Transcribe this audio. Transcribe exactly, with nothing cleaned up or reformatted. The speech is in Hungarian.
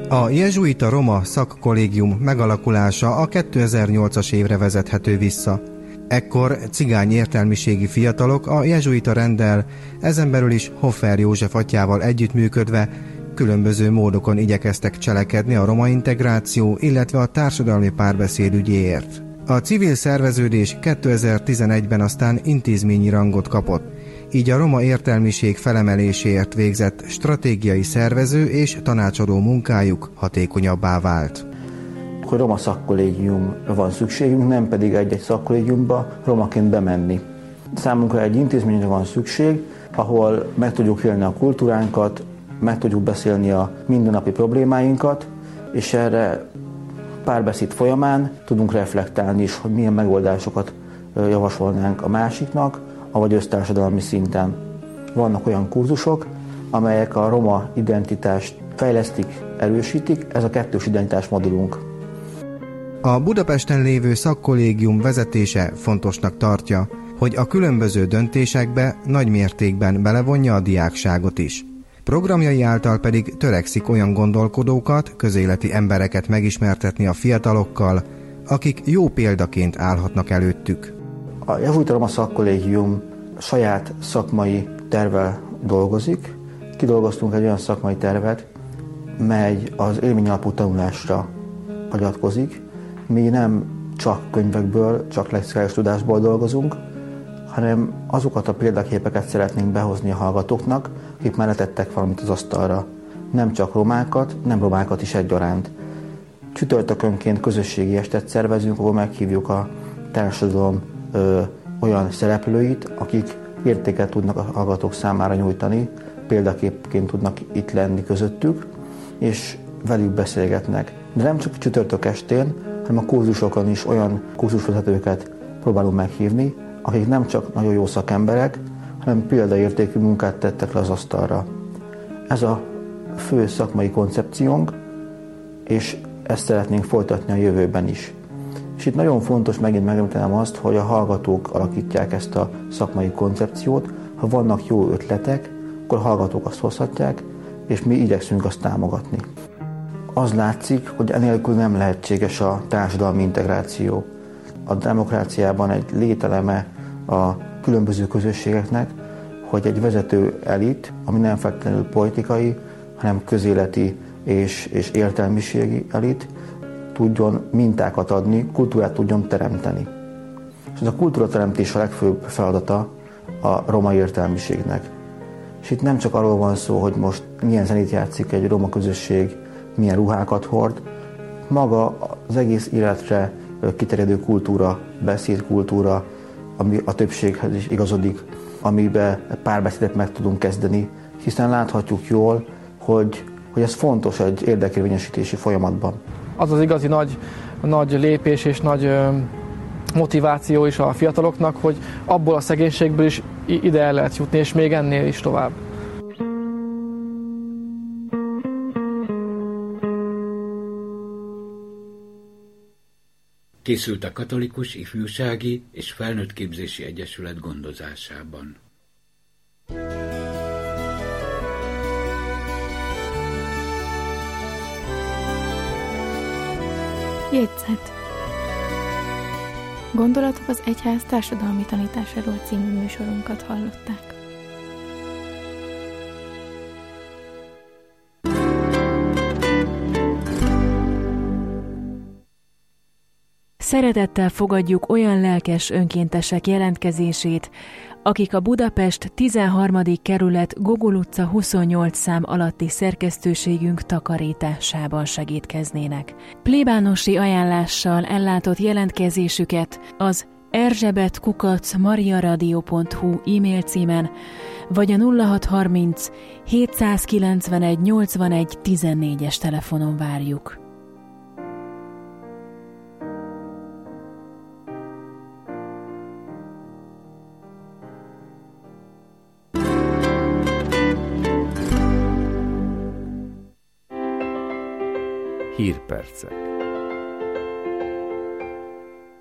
A jezsuita roma szakkollégium megalakulása a kétezer-nyolcas évre vezethető vissza. Ekkor cigány értelmiségi fiatalok a jezsuita renddel, ezen belül is Hoffer József atyával együttműködve különböző módokon igyekeztek cselekedni a roma integráció, illetve a társadalmi párbeszéd ügyéért. A civil szerveződés kétezer-tizenegyben aztán intézményi rangot kapott, így a roma értelmiség felemeléséért végzett stratégiai szervező és tanácsadó munkájuk hatékonyabbá vált. Hogy roma szakkollégiumra van szükségünk, nem pedig egy-egy szakkollégiumba romaként bemenni. Számunkra egy intézményre van szükség, ahol meg tudjuk élni a kultúránkat, meg tudjuk beszélni a mindennapi problémáinkat, és erre párbeszéd folyamán tudunk reflektálni is, hogy milyen megoldásokat javasolnánk a másiknak, avagy össztársadalmi szinten. Vannak olyan kurzusok, amelyek a roma identitást fejlesztik, erősítik, ez a kettős identitás modulunk. A Budapesten lévő szakkollégium vezetése fontosnak tartja, hogy a különböző döntésekbe nagy mértékben belevonja a diákságot is. Programjai által pedig törekszik olyan gondolkodókat, közéleti embereket megismertetni a fiatalokkal, akik jó példaként állhatnak előttük. A jezsuita roma szakkollégium saját szakmai tervvel dolgozik. Kidolgoztunk egy olyan szakmai tervet, mely az élményalapú tanulásra hagyatkozik. Mi nem csak könyvekből, csak lexikális tudásból dolgozunk, hanem azokat a példaképeket szeretnénk behozni a hallgatóknak, akik már letettek valamit az asztalra. Nem csak romákat, nem romákat is egyaránt. Csütörtökönként közösségi estet szervezünk, ahol meghívjuk a társadalom ö, olyan szereplőit, akik értéket tudnak a hallgatók számára nyújtani, példaképként tudnak itt lenni közöttük, és velük beszélgetnek. De nem csak csütörtök estén, hanem a kurzusokon is olyan kurzusvezetőket próbálunk meghívni, akik nem csak nagyon jó szakemberek, hanem példaértékű munkát tettek le az asztalra. Ez a fő szakmai koncepciónk, és ezt szeretnénk folytatni a jövőben is. És itt nagyon fontos megint megemlítenem azt, hogy a hallgatók alakítják ezt a szakmai koncepciót. Ha vannak jó ötletek, akkor a hallgatók azt hozhatják, és mi igyekszünk azt támogatni. Az látszik, hogy enélkül nem lehetséges a társadalmi integráció. A demokráciában egy lételeme a különböző közösségeknek, hogy egy vezető elit, ami nem feltétlenül politikai, hanem közéleti és, és értelmiségi elit, tudjon mintákat adni, kultúrát tudjon teremteni. És ez a kultúrateremtés a legfőbb feladata a roma értelmiségnek. És itt nem csak arról van szó, hogy most milyen zenét játszik egy roma közösség, milyen ruhákat hord, maga az egész életre kiterjedő kultúra, beszédkultúra, ami a többséghez is igazodik, amiben párbeszédet meg tudunk kezdeni, hiszen láthatjuk jól, hogy, hogy ez fontos egy érdekérvényesítési folyamatban. Az az igazi nagy, nagy lépés és nagy motiváció is a fiataloknak, hogy abból a szegénységből is ide el lehet jutni, és még ennél is tovább. Készült a Katolikus Ifjúsági és Felnőttképzési Egyesület gondozásában. Jegyzet. Gondolatok az Egyház társadalmi tanításáról című műsorunkat hallották. Szeretettel fogadjuk olyan lelkes önkéntesek jelentkezését, akik a Budapest tizenharmadik kerület Gogol utca huszonnyolc szám alatti szerkesztőségünk takarításában segítkeznének. Plébánosi ajánlással ellátott jelentkezésüket az erzsebet kukac mariaradio pont hu e-mail címen, vagy a nulla hat harminc hétszázkilencvenegy nyolcvanegy tizennégyes telefonon várjuk. Hírpercek.